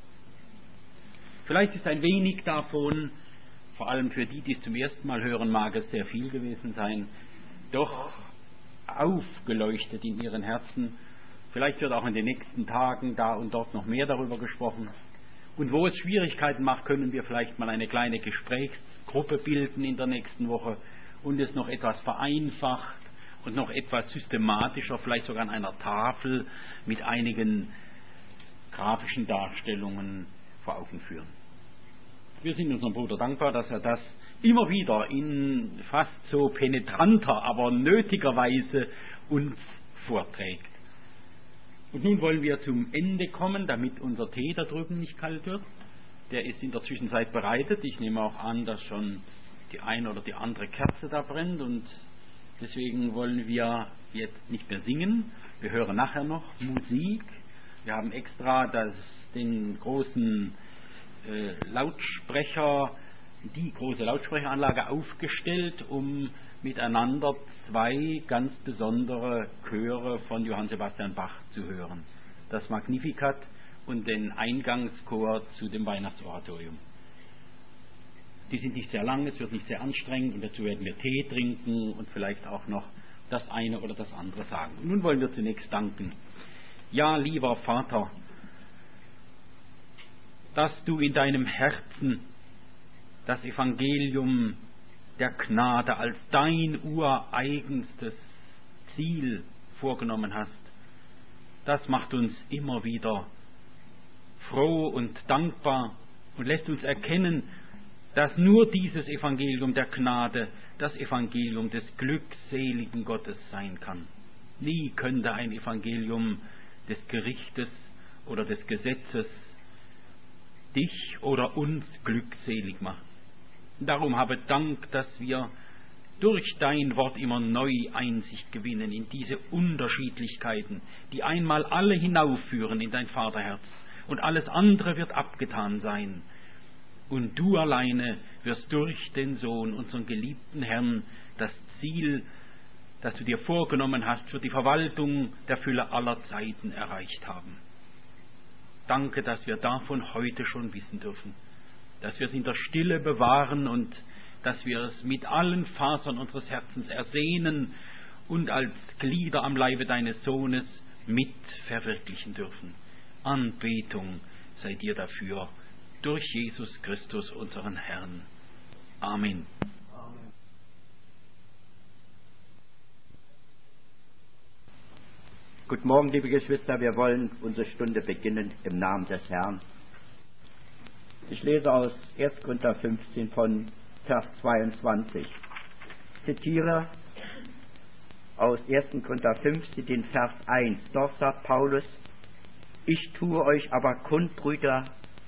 Vielleicht ist ein wenig davon, vor allem für die, die es zum ersten Mal hören, mag es sehr viel gewesen sein, doch aufgeleuchtet in ihren Herzen. Vielleicht wird auch in den nächsten Tagen da und dort noch mehr darüber gesprochen. Und wo es Schwierigkeiten macht, können wir vielleicht mal eine kleine Gesprächsgruppe bilden in der nächsten Woche und es noch etwas vereinfacht und noch etwas systematischer, vielleicht sogar an einer Tafel mit einigen grafischen Darstellungen vor Augen führen. Wir sind unserem Bruder dankbar, dass er das immer wieder in fast so penetranter, aber nötiger Weise uns vorträgt. Und nun wollen wir zum Ende kommen, damit unser Tee da drüben nicht kalt wird. Der ist in der Zwischenzeit bereitet. Ich nehme auch an, dass schon die eine oder die andere Kerze da brennt und deswegen wollen wir jetzt nicht mehr singen. Wir hören nachher noch Musik. Wir haben extra den großen die große Lautsprecheranlage aufgestellt, um miteinander 2 ganz besondere Chöre von Johann Sebastian Bach zu hören. Das Magnificat und den Eingangschor zu dem Weihnachtsoratorium. Die sind nicht sehr lang, es wird nicht sehr anstrengend und dazu werden wir Tee trinken und vielleicht auch noch das eine oder das andere sagen. Und nun wollen wir zunächst danken. Ja, lieber Vater, dass du in deinem Herzen das Evangelium der Gnade als dein ureigenstes Ziel vorgenommen hast. Das macht uns immer wieder froh und dankbar und lässt uns erkennen, dass nur dieses Evangelium der Gnade das Evangelium des glückseligen Gottes sein kann. Nie könnte ein Evangelium des Gerichtes oder des Gesetzes dich oder uns glückselig machen. Darum habe Dank, dass wir durch dein Wort immer neu Einsicht gewinnen in diese Unterschiedlichkeiten, die einmal alle hinaufführen in dein Vaterherz, und alles andere wird abgetan sein. Und du alleine wirst durch den Sohn, unseren geliebten Herrn, das Ziel, das du dir vorgenommen hast, für die Verwaltung der Fülle aller Zeiten erreicht haben. Danke, dass wir davon heute schon wissen dürfen, dass wir es in der Stille bewahren und dass wir es mit allen Fasern unseres Herzens ersehnen und als Glieder am Leibe deines Sohnes mit verwirklichen dürfen. Anbetung sei dir dafür, durch Jesus Christus, unseren Herrn. Amen. Guten Morgen, liebe Geschwister, wir wollen unsere Stunde beginnen im Namen des Herrn. Ich lese aus 1. Korinther 15 von Vers 22. Ich zitiere aus 1. Korinther 15 den Vers 1. Dort sagt Paulus: Ich tue euch aber kund, Brüder,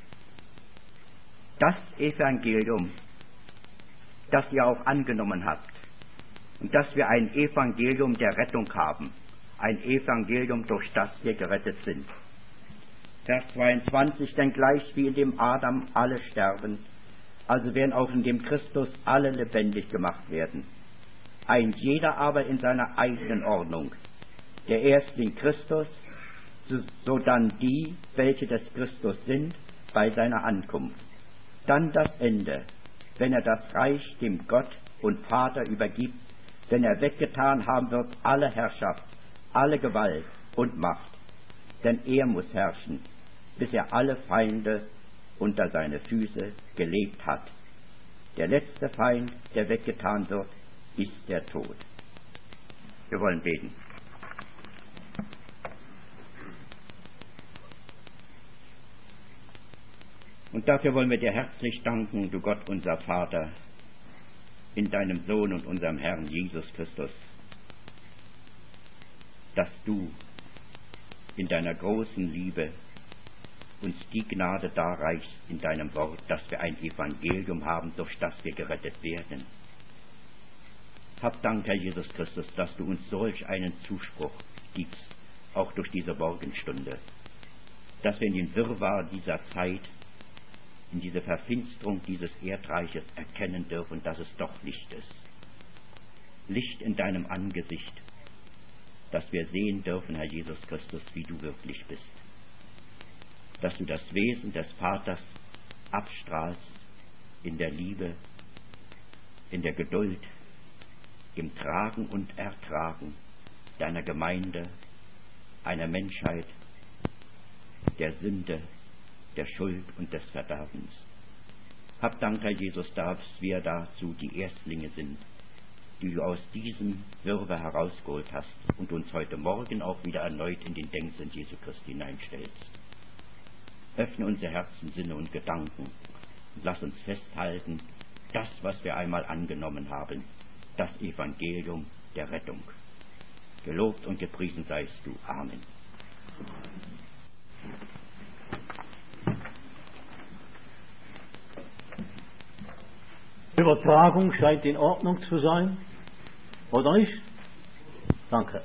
das Evangelium, das ihr auch angenommen habt, und dass wir ein Evangelium der Rettung haben, ein Evangelium, durch das wir gerettet sind. Vers 22, denn gleich wie in dem Adam alle sterben, also werden auch in dem Christus alle lebendig gemacht werden. Ein jeder aber in seiner eigenen Ordnung. Der Erstling Christus, sodann die, welche des Christus sind, bei seiner Ankunft. Dann das Ende, wenn er das Reich dem Gott und Vater übergibt, wenn er weggetan haben wird alle Herrschaft, alle Gewalt und Macht. Denn er muss herrschen, bis er alle Feinde unter seine Füße gelegt hat. Der letzte Feind, der weggetan wird, ist der Tod. Wir wollen beten. Und dafür wollen wir dir herzlich danken, du Gott, unser Vater, in deinem Sohn und unserem Herrn Jesus Christus, dass du in deiner großen Liebe uns die Gnade darreichst in deinem Wort, dass wir ein Evangelium haben, durch das wir gerettet werden. Hab Dank, Herr Jesus Christus, dass du uns solch einen Zuspruch gibst, auch durch diese Morgenstunde, dass wir in den Wirrwarr dieser Zeit, in diese Verfinsterung dieses Erdreiches erkennen dürfen, dass es doch Licht ist. Licht in deinem Angesicht, dass wir sehen dürfen, Herr Jesus Christus, wie du wirklich bist. Dass du das Wesen des Vaters abstrahlst in der Liebe, in der Geduld, im Tragen und Ertragen deiner Gemeinde, einer Menschheit, der Sünde, der Schuld und des Verderbens. Hab Dank, Herr Jesus, dass wir dazu die Erstlinge sind, die du aus diesem Wirrwarr herausgeholt hast und uns heute Morgen auch wieder erneut in den Denksinn Jesu Christi hineinstellst. Öffne unsere Herzen, Sinne und Gedanken und lass uns festhalten, das, was wir einmal angenommen haben, das Evangelium der Rettung. Gelobt und gepriesen seist du. Amen. Die Übertragung scheint in Ordnung zu sein, oder nicht? Danke.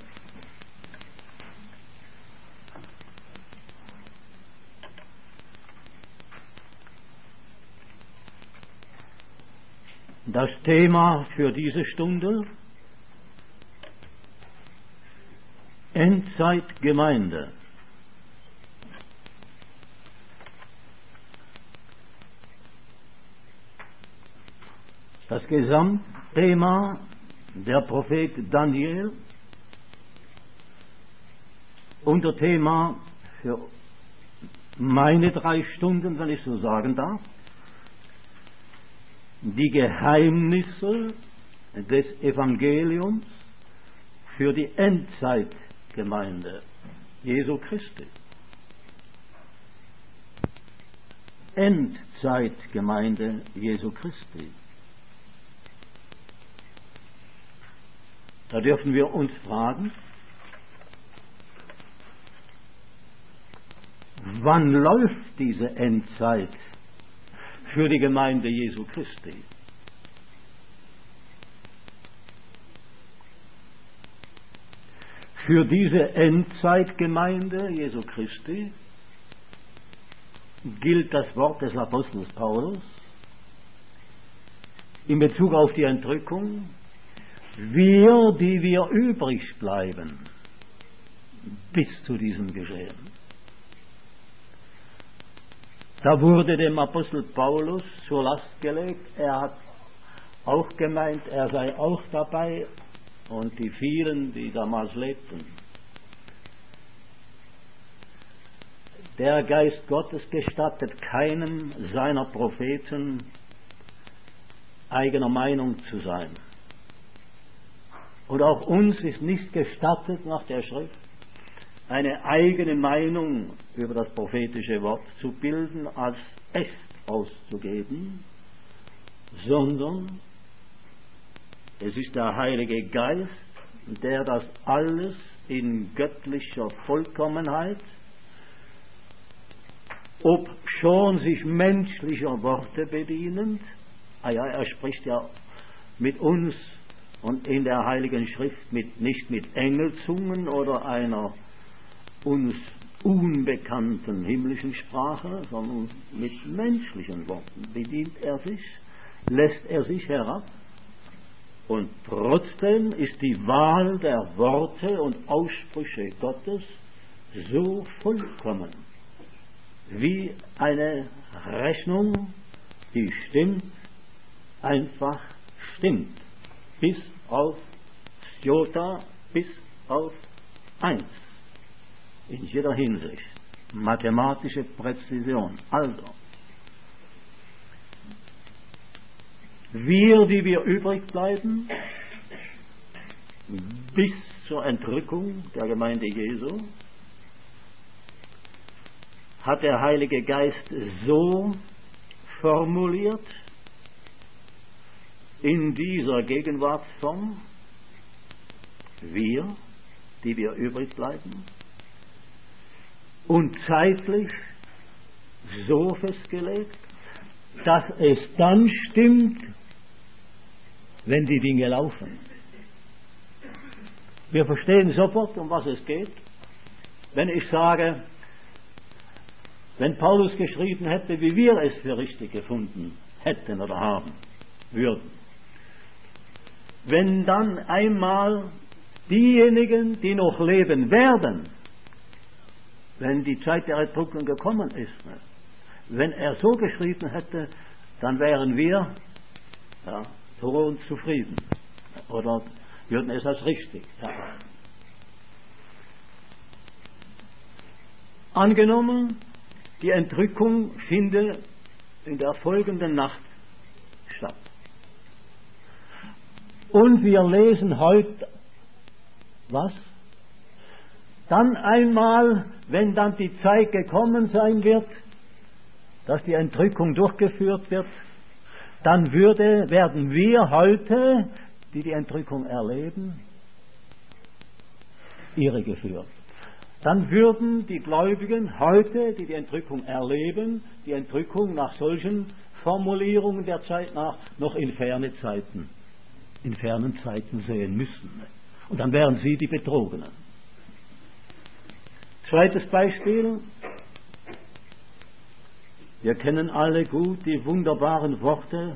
Das Thema für diese Stunde Endzeitgemeinde. Das Gesamtthema der Prophet Daniel, Unterthema für meine 3 Stunden, wenn ich so sagen darf, die Geheimnisse des Evangeliums für die Endzeitgemeinde Jesu Christi. Endzeitgemeinde Jesu Christi. Da dürfen wir uns fragen, wann läuft diese Endzeit für die Gemeinde Jesu Christi? Für diese Endzeitgemeinde Jesu Christi gilt das Wort des Apostels Paulus in Bezug auf die Entrückung: Wir, die wir übrig bleiben, bis zu diesem Geschehen. Da wurde dem Apostel Paulus zur Last gelegt, er hat auch gemeint, er sei auch dabei, und die vielen, die damals lebten. Der Geist Gottes gestattet keinem seiner Propheten, eigener Meinung zu sein. Und auch uns ist nicht gestattet, nach der Schrift, eine eigene Meinung über das prophetische Wort zu bilden, als echt auszugeben, sondern es ist der Heilige Geist, der das alles in göttlicher Vollkommenheit, ob schon sich menschlicher Worte bedienend, er spricht ja mit uns und in der Heiligen Schrift nicht mit Engelzungen oder einer uns unbekannten himmlischen Sprache, sondern mit menschlichen Worten bedient er sich, lässt er sich herab, und trotzdem ist die Wahl der Worte und Aussprüche Gottes so vollkommen wie eine Rechnung, die stimmt, einfach stimmt, bis auf Jota, bis auf 1. In jeder Hinsicht. Mathematische Präzision. Also, wir, die wir übrig bleiben, bis zur Entrückung der Gemeinde Jesu, hat der Heilige Geist so formuliert, in dieser Gegenwartsform: Wir, die wir übrig bleiben, und zeitlich so festgelegt, dass es dann stimmt, wenn die Dinge laufen. Wir verstehen sofort, um was es geht, wenn ich sage, wenn Paulus geschrieben hätte, wie wir es für richtig gefunden hätten oder haben würden. Wenn dann einmal diejenigen, die noch leben werden, wenn die Zeit der Entrückung gekommen ist, wenn er so geschrieben hätte, dann wären wir froh und zufrieden oder würden es als richtig erachten. Angenommen, die Entrückung finde in der folgenden Nacht statt. Und wir lesen heute, was? Dann einmal, wenn dann die Zeit gekommen sein wird, dass die Entrückung durchgeführt wird, dann werden wir heute, die die Entrückung erleben, irregeführt. Dann würden die Gläubigen heute, die die Entrückung erleben, die Entrückung nach solchen Formulierungen der Zeit nach noch in fernen Zeiten sehen müssen. Und dann wären sie die Betrogenen. Zweites Beispiel. Wir kennen alle gut die wunderbaren Worte,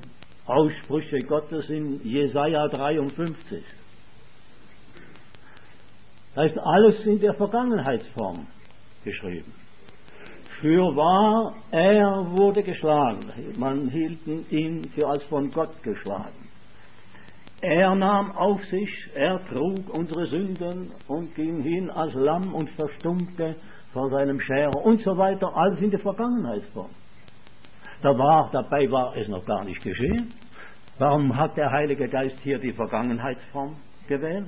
Aussprüche Gottes in Jesaja 53. Da ist alles in der Vergangenheitsform geschrieben. Fürwahr, er wurde geschlagen. Man hielt ihn für als von Gott geschlagen. Er nahm auf sich, er trug unsere Sünden und ging hin als Lamm und verstummte vor seinem Scherer und so weiter. Alles in der Vergangenheitsform. Dabei war es noch gar nicht geschehen. Warum hat der Heilige Geist hier die Vergangenheitsform gewählt?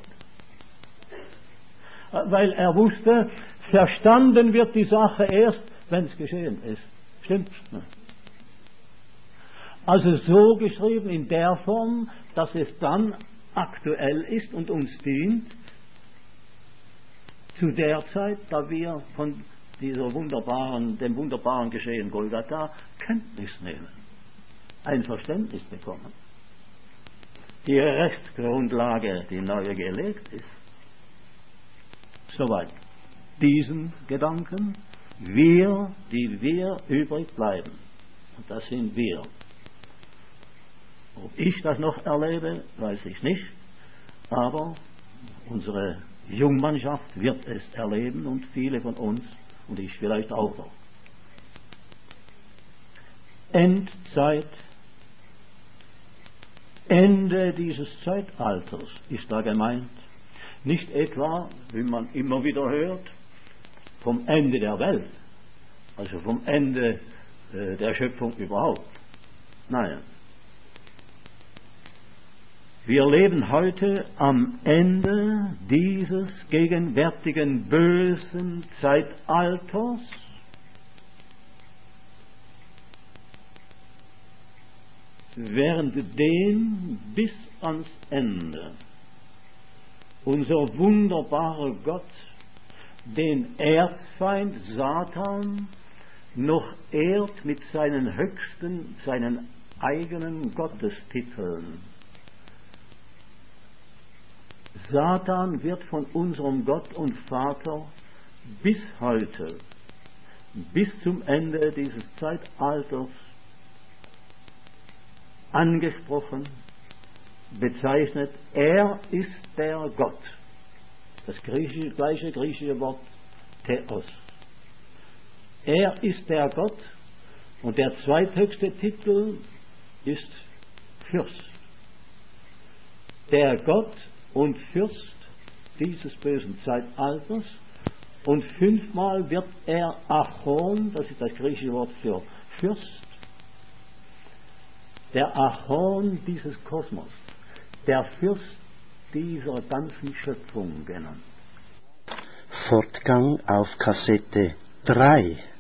Weil er wusste, verstanden wird die Sache erst, wenn es geschehen ist. Stimmt's? Also so geschrieben in der Form, dass es dann aktuell ist und uns dient, zu der Zeit, da wir von dem wunderbaren Geschehen Golgatha Kenntnis nehmen, ein Verständnis bekommen. Die Rechtsgrundlage, die neu gelegt ist. Soweit. Diesen Gedanken, die wir übrig bleiben. Und das sind wir. Ob ich das noch erlebe, weiß ich nicht. Aber unsere Jungmannschaft wird es erleben und viele von uns und ich vielleicht auch noch. Endzeit, Ende dieses Zeitalters ist da gemeint. Nicht etwa, wie man immer wieder hört, vom Ende der Welt, also vom Ende der Schöpfung überhaupt. Nein. Wir leben heute am Ende dieses gegenwärtigen bösen Zeitalters, während dem bis ans Ende unser wunderbarer Gott den Erzfeind Satan noch ehrt mit seinen eigenen Gottestiteln. Satan wird von unserem Gott und Vater bis heute, bis zum Ende dieses Zeitalters angesprochen, bezeichnet, er ist der Gott. Das gleiche griechische Wort Theos. Er ist der Gott und der zweithöchste Titel ist Fürst. Der Gott und Fürst dieses bösen Zeitalters, und 5-mal wird er Archon, das ist das griechische Wort für Fürst, der Archon dieses Kosmos, der Fürst dieser ganzen Schöpfung genannt. Fortgang auf Kassette 3.